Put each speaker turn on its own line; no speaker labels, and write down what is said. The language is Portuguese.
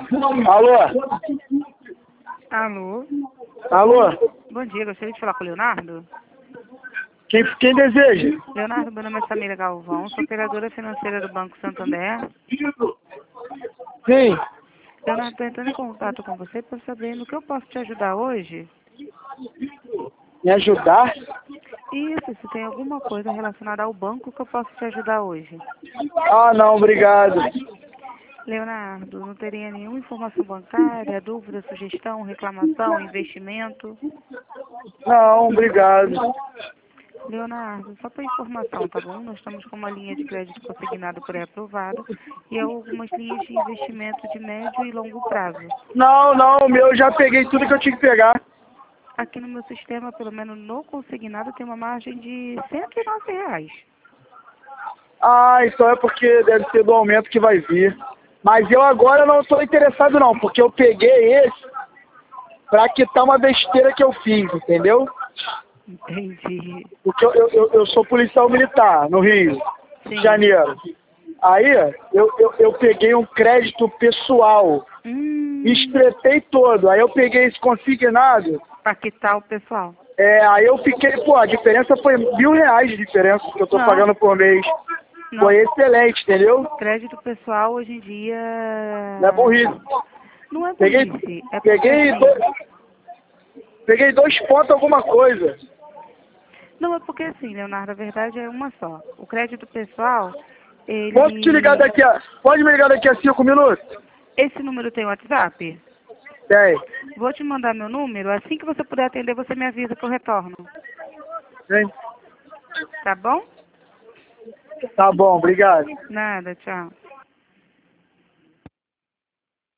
Alô?
Alô?
Alô?
Bom dia, gostaria de falar com o Leonardo?
Quem deseja?
Leonardo, meu nome é Samira Galvão, sou operadora financeira do Banco Santander.
Sim.
Leonardo, estou entrando em contato com você para saber no que eu posso te ajudar hoje.
Me ajudar?
Isso, se tem alguma coisa relacionada ao banco que eu posso te ajudar hoje.
Ah, não, obrigado.
Leonardo, não teria nenhuma informação bancária, dúvida, sugestão, reclamação, investimento?
Não, obrigado.
Leonardo, só para informação, tá bom? Nós estamos com uma linha de crédito consignado pré-aprovada e algumas linhas de investimento de médio e longo prazo.
Não, o meu eu já peguei tudo que eu tinha que pegar.
Aqui no meu sistema, pelo menos no consignado, tem uma margem de R$ 109.
Ah, então é porque deve ser do aumento que vai vir. Mas eu agora não estou interessado não, porque eu peguei esse pra quitar uma besteira que eu fiz, entendeu?
Entendi.
Porque eu sou policial militar no Rio de
Sim.
Janeiro. Aí eu peguei um crédito pessoal, estretei todo. Aí eu peguei esse consignado.
Para quitar o pessoal.
Aí eu fiquei, pô, a diferença foi R$ 1.000 de diferença que eu tô pagando por mês.
Não.
Foi excelente, entendeu?
Crédito pessoal hoje em dia
Não é burrice.
não é
Peguei,
burrice, é porque
peguei, peguei 2 pontos alguma coisa.
Não, é porque assim, Leonardo, a verdade é uma só. O crédito pessoal,
Posso te ligar
ele...
daqui a... Pode me ligar daqui a 5 minutos?
Esse número tem WhatsApp?
Tem.
Vou te mandar meu número, assim que você puder atender, você me avisa que eu retorno.
Tem.
Tá bom?
Tá bom, obrigado.
Nada, tchau.